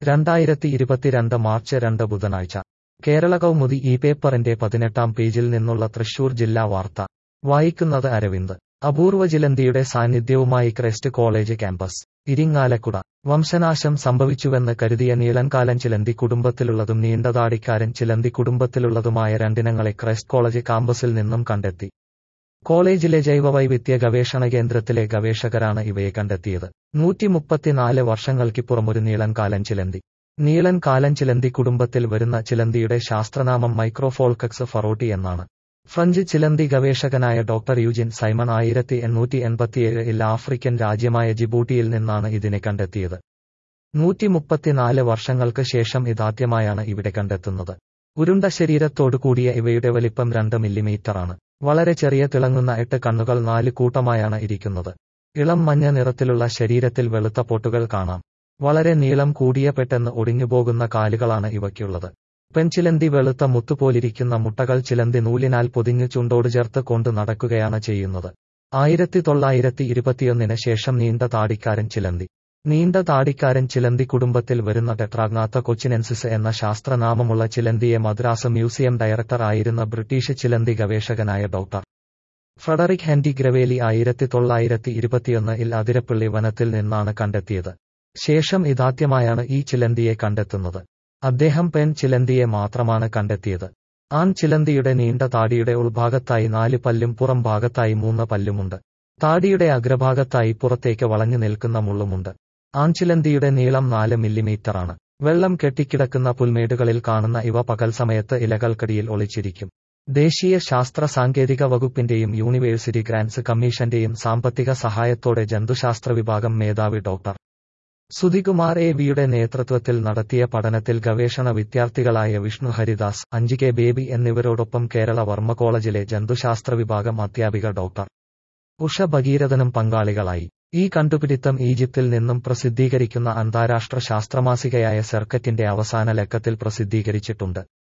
2022 March 2 ബുധനാഴ്ച കേരള കൗമുദി ഈ പേപ്പറിന്റെ 18-ാം പേജിൽ നിന്നുള്ള തൃശൂർ ജില്ലാ വാർത്ത വായിക്കുന്നത് അരവിന്ദ്. അപൂർവ ചിലന്തിയുടെ സാന്നിധ്യവുമായി ക്രൈസ്റ്റ് കോളേജ് ക്യാമ്പസ്. ഇരിങ്ങാലക്കുട വംശനാശം സംഭവിച്ചുവെന്ന് കരുതിയ നീളൻകാലൻ ചിലന്തി കുടുംബത്തിലുള്ളതും നീണ്ടതാടിക്കാരൻ ചിലന്തി കുടുംബത്തിലുള്ളതുമായ രണ്ടിനങ്ങളെ ക്രൈസ്റ്റ് കോളേജ് കാമ്പസിൽ നിന്നും കണ്ടെത്തി. കോളേജിലെ ജൈവവൈവിധ്യ ഗവേഷണ കേന്ദ്രത്തിലെ ഗവേഷകരാണ് ഇവയെ കണ്ടെത്തിയത്. 134 വർഷങ്ങൾക്കിപ്പുറമൊരു നീളൻകാലൻ ചിലന്തി. നീളൻ കാലൻ ചിലന്തി കുടുംബത്തിൽ വരുന്ന ചിലന്തിയുടെ ശാസ്ത്രനാമം മൈക്രോഫോൾക്കക്സ് ഫറോട്ടി എന്നാണ്. ഫ്രഞ്ച് ചിലന്തി ഗവേഷകനായ ഡോക്ടർ യൂജിൻ സൈമൺ 1887-ൽ ആഫ്രിക്കൻ രാജ്യമായ ജിബൂട്ടിയിൽ നിന്നാണ് ഇതിനെ കണ്ടെത്തിയത്. 134 വർഷങ്ങൾക്ക് ശേഷം ഇതാദ്യമായാണ് ഇവിടെ കണ്ടെത്തുന്നത്. ഉരുണ്ട ശരീരത്തോടു കൂടിയ ഇവയുടെ വലിപ്പം 2 മില്ലിമീറ്ററാണ്. വളരെ ചെറിയ തിളങ്ങുന്ന 8 കണ്ണുകൾ 4 കൂട്ടമായാണ് ഇരിക്കുന്നത്. ഇളം മഞ്ഞ നിറത്തിലുള്ള ശരീരത്തിൽ വെളുത്ത പൊട്ടുകൾ കാണാം. വളരെ നീളം കൂടിയ പെട്ടെന്ന് ഒടിഞ്ഞുപോകുന്ന കാലുകളാണ് ഇവയ്ക്കുള്ളത്. പെൺചിലന്തി വെളുത്ത മുത്തുപോലിരിക്കുന്ന മുട്ടകൾ ചിലന്തി നൂലിനാൽ പൊതിഞ്ഞ് ചുണ്ടോട് ചേർത്ത് കൊണ്ട് നടക്കുകയാണ് ചെയ്യുന്നത്. 1921 ശേഷം നീണ്ട താടിക്കാരൻ ചിലന്തി. നീണ്ട താടിക്കാരൻ ചിലന്തി കുടുംബത്തിൽ വരുന്ന ടെട്രാഗ്നാത്ത കൊച്ചിനെൻസിസ് എന്ന ശാസ്ത്രനാമമുള്ള ചിലന്തിയെ മദ്രാസ് മ്യൂസിയം ഡയറക്ടർ ആയിരുന്ന ബ്രിട്ടീഷ് ചിലന്തി ഗവേഷകനായ ഡോക്ടർ ഫ്രെഡറിക് ഹെൻറി ഗ്രവേലി 1921-ൽ അതിരപ്പള്ളി വനത്തിൽ നിന്നാണ് കണ്ടെത്തിയത്. ശേഷം ഇതാദ്യമായാണ് ഈ ചിലന്തിയെ കണ്ടെത്തുന്നത്. അദ്ദേഹം പെൺ ചിലന്തിയെ മാത്രമാണ് കണ്ടെത്തിയത്. ആൺ ചിലന്തിയുടെ നീണ്ട താടിയുടെ ഉൾഭാഗത്തായി 4 പല്ലും പുറം ഭാഗത്തായി 3 പല്ലുമുണ്ട്. താടിയുടെ അഗ്രഭാഗത്തായി പുറത്തേക്ക് വളഞ്ഞു നിൽക്കുന്ന മുള്ളുമുണ്ട്. ആൺചിലന്തിയുടെ നീളം 4 മില്ലിമീറ്ററാണ്. വെള്ളം കെട്ടിക്കിടക്കുന്ന പുൽമേടുകളിൽ കാണുന്ന ഇവ പകൽ സമയത്ത് ഇലകൾക്കടിയിൽ ഒളിച്ചിരിക്കും. ദേശീയ ശാസ്ത്ര സാങ്കേതിക വകുപ്പിന്റെയും യൂണിവേഴ്സിറ്റി ഗ്രാന്റ്സ് കമ്മീഷന്റെയും സാമ്പത്തിക സഹായത്തോടെ ജന്തുശാസ്ത്ര വിഭാഗം മേധാവി ഡോക്ടർ സുധികുമാർ എ.വിയുടെ നേതൃത്വത്തിൽ നടത്തിയ പഠനത്തിൽ ഗവേഷണ വിദ്യാർത്ഥികളായ വിഷ്ണു ഹരിദാസ്, 5K ബേബി എന്നിവരോടൊപ്പം കേരള വർമ്മ കോളേജിലെ ജന്തുശാസ്ത്ര വിഭാഗം അധ്യാപിക ഡോക്ടർ ഉഷ ഭഗീരഥനും പങ്കാളികളായി. ഈ കണ്ടുപിടിത്തം ഈജിപ്തിൽ നിന്നും പ്രസിദ്ധീകരിക്കുന്ന അന്താരാഷ്ട്ര ശാസ്ത്രമാസികയായ സെർക്കറ്റിന്റെ അവസാന ലക്കത്തിൽ പ്രസിദ്ധീകരിച്ചിട്ടുണ്ട്.